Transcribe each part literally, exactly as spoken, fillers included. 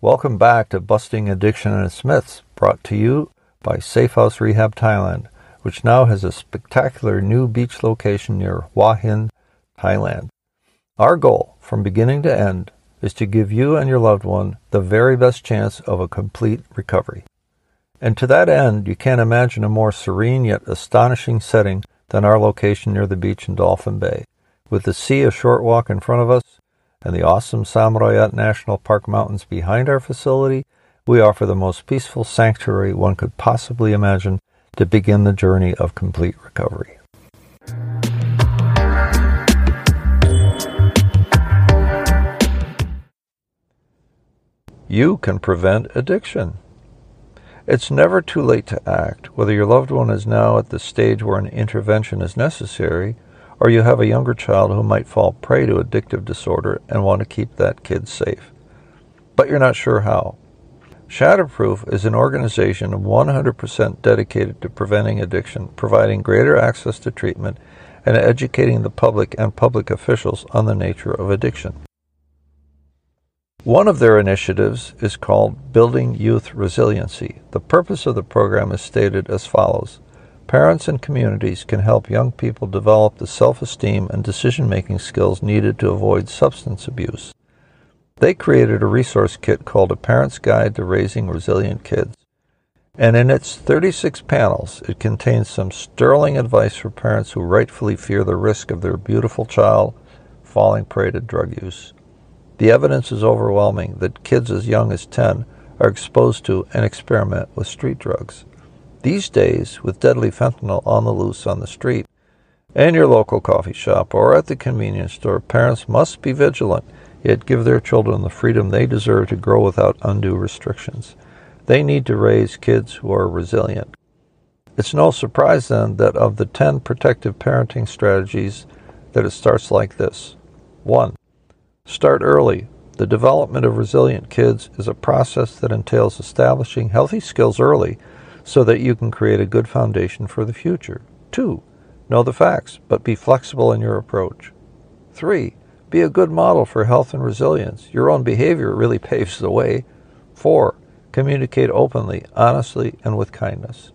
Welcome back to Busting Addiction and its Myths, brought to you by Safe House Rehab Thailand, which now has a spectacular new beach location near Hua Hin, Thailand. Our goal, from beginning to end, is to give you and your loved one the very best chance of a complete recovery. And to that end, you can't imagine a more serene yet astonishing setting than our location near the beach in Dolphin Bay. With the sea a short walk in front of us, and the awesome Samroyat National Park mountains behind our facility, we offer the most peaceful sanctuary one could possibly imagine to begin the journey of complete recovery. You can prevent addiction. It's never too late to act, whether your loved one is now at the stage where an intervention is necessary, or you have a younger child who might fall prey to addictive disorder and want to keep that kid safe. But you're not sure how. Shatterproof is an organization one hundred percent dedicated to preventing addiction, providing greater access to treatment, and educating the public and public officials on the nature of addiction. One of their initiatives is called Building Youth Resiliency. The purpose of the program is stated as follows. Parents and communities can help young people develop the self-esteem and decision-making skills needed to avoid substance abuse. They created a resource kit called A Parent's Guide to Raising Resilient Kids. And in its thirty-six panels, it contains some sterling advice for parents who rightfully fear the risk of their beautiful child falling prey to drug use. The evidence is overwhelming that kids as young as ten are exposed to and experiment with street drugs. These days, with deadly fentanyl on the loose on the street, in your local coffee shop, or at the convenience store, parents must be vigilant, yet give their children the freedom they deserve to grow without undue restrictions. They need to raise kids who are resilient. It's no surprise, then, that of the ten protective parenting strategies, that it starts like this. One, start early. The development of resilient kids is a process that entails establishing healthy skills early, so that you can create a good foundation for the future. Two, know the facts, but be flexible in your approach. Three, be a good model for health and resilience. Your own behavior really paves the way. Four, communicate openly, honestly, and with kindness.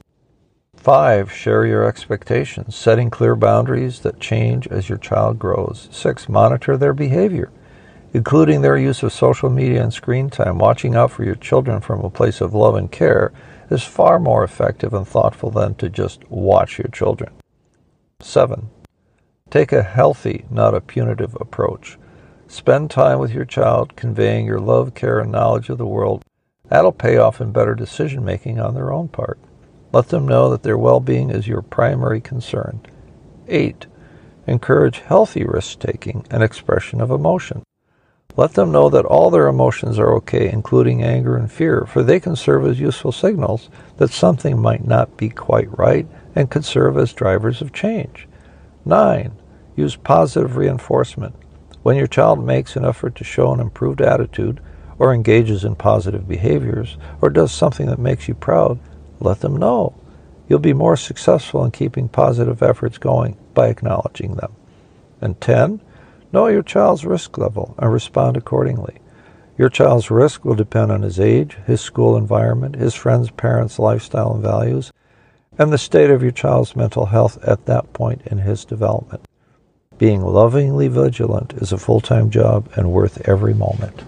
Five, share your expectations, setting clear boundaries that change as your child grows. Six, monitor their behavior, including their use of social media and screen time. Watching out for your children from a place of love and care is far more effective and thoughtful than to just watch your children. Seven, take a healthy, not a punitive approach. Spend time with your child, conveying your love, care, and knowledge of the world. That'll pay off in better decision-making on their own part. Let them know that their well-being is your primary concern. Eight, encourage healthy risk-taking and expression of emotion. Let them know that all their emotions are okay, including anger and fear, for they can serve as useful signals that something might not be quite right and could serve as drivers of change. Nine, use positive reinforcement. When your child makes an effort to show an improved attitude, or engages in positive behaviors, or does something that makes you proud, let them know. You'll be more successful in keeping positive efforts going by acknowledging them. And ten, know your child's risk level and respond accordingly. Your child's risk will depend on his age, his school environment, his friends, parents, lifestyle, and values, and the state of your child's mental health at that point in his development. Being lovingly vigilant is a full-time job and worth every moment.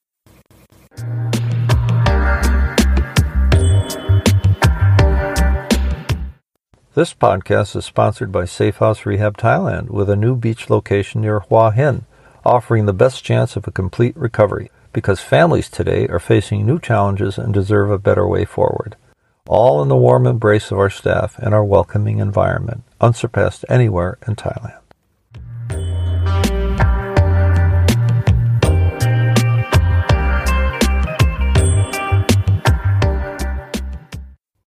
This podcast is sponsored by Safe House Rehab Thailand, with a new beach location near Hua Hin, offering the best chance of a complete recovery, because families today are facing new challenges and deserve a better way forward. All in the warm embrace of our staff and our welcoming environment, unsurpassed anywhere in Thailand.